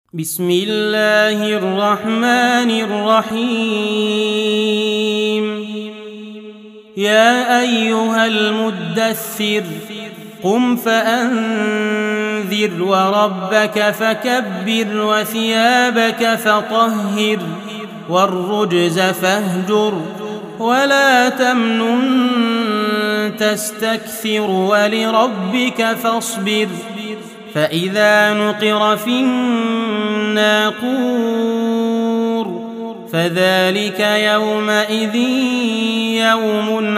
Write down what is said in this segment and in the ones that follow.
بسم الله الرحمن الرحيم. يا أيها المدثر قم فأنذر وربك فكبر وثيابك فطهر والرجز فاهجر ولا تمنن تستكثر ولربك فاصبر. فإذا نقر في الناقور فذلك يومئذ يوم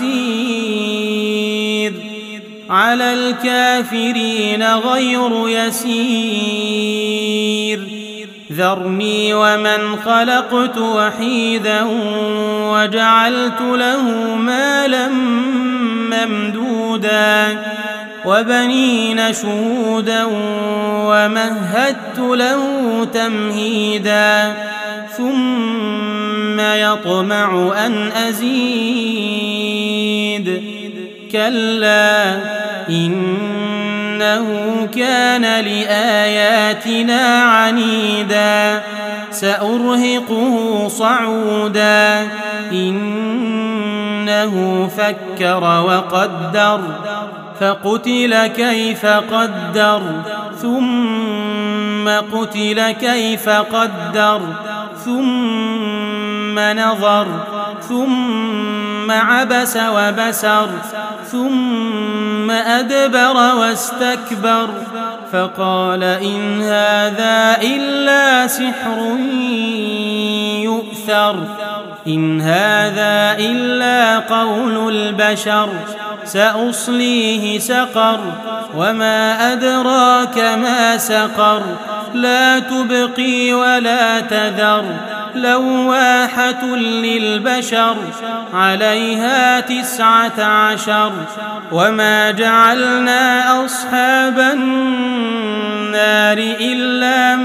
عسير على الكافرين غير يسير. ذرني ومن خلقت وحيدا وجعلت له مالا ممدودا وبنين شهودا ومهدت له تمهيدا ثم يطمع أن أزيد. كلا إنه كان لآياتنا عنيدا سأرهقه صعودا. إنه فكر وقدر فقتل كيف قدر ثم قتل كيف قدر ثم نظر ثم عبس وبسر ثم أدبر واستكبر فقال إن هذا إلا سحر يؤثر إن هذا إلا قول البشر سأصليه سقر وما أدراك ما سقر لا تبقي ولا تذر لواحة للبشر عليها 19. وما جعلنا أصحاب النار إلا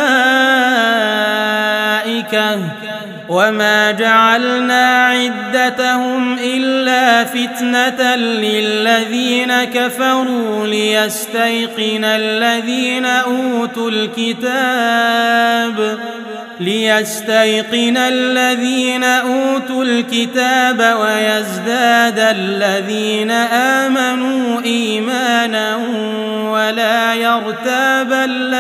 ملائكة وما جعلنا عدتهم إلا فتنة للذين كفروا ليستيقن الذين أوتوا الكتاب ويزداد الذين آمنوا إيمانا ولا يرتاب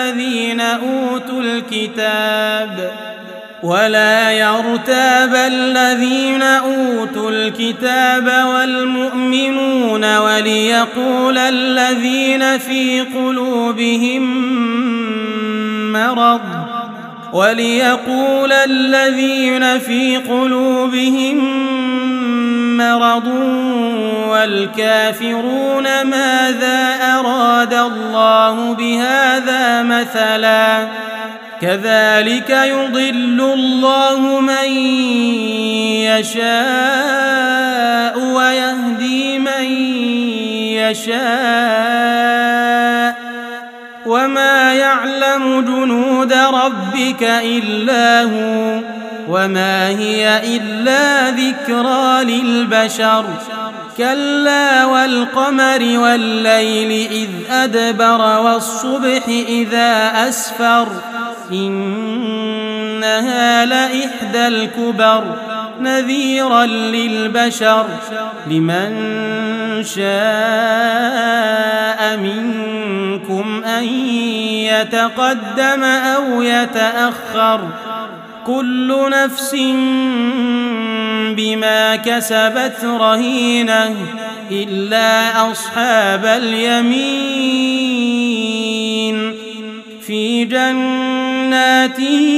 الذين أوتوا الكتاب والمؤمنون وليقول الذين في قلوبهم مرض والكافرون ماذا أراد الله بهذا مثلا كذلك يضل الله من يشاء ويهدي من يشاء وما يعلم جنود ربك إلا هو وما هي إلا ذكرى للبشر. كلا والقمر والليل إذ أدبر والصبح إذا أسفر إنها لإحدى الكبر نذيرا للبشر لمن شاء منكم أن يتقدم أو يتأخر كل نفس بما كسبت رهينة إلا أصحاب اليمين في جنات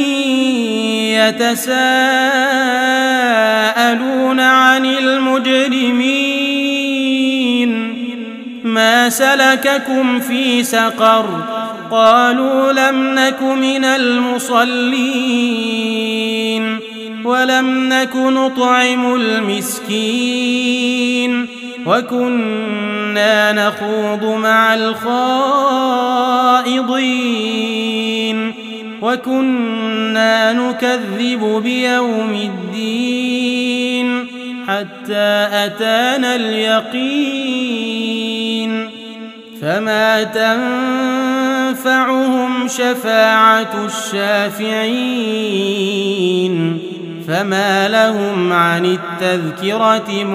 يتساءلون عن المجرمين ما سلككم في سقر قالوا لم نك من المصلين ولم نك نطعم المسكين وكنا نخوض مع الخائضين وكنا نكذب بيوم الدين حتى أتانا اليقين فما تنفعهم تنفعهم شفاعة الشافعين فما لهم عن التذكرة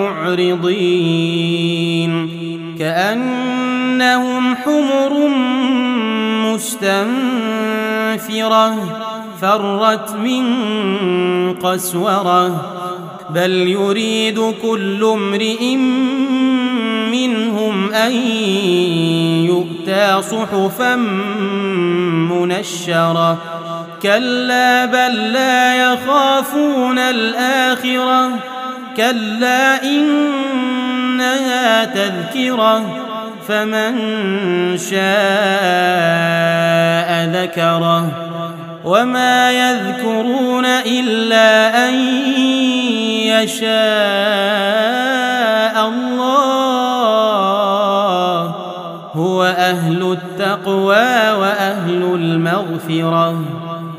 معرضين كأنهم حمر مستنفرة فرت من قسورة بل يريد كل امرئ منهم أن يؤتى صحفا منشرة كلا بل لا يخافون الآخرة كلا إنها تذكرة فمن شاء ذكره وما يذكرون إلا أن يشاء الله هو أهل التقوى وأهل المغفرة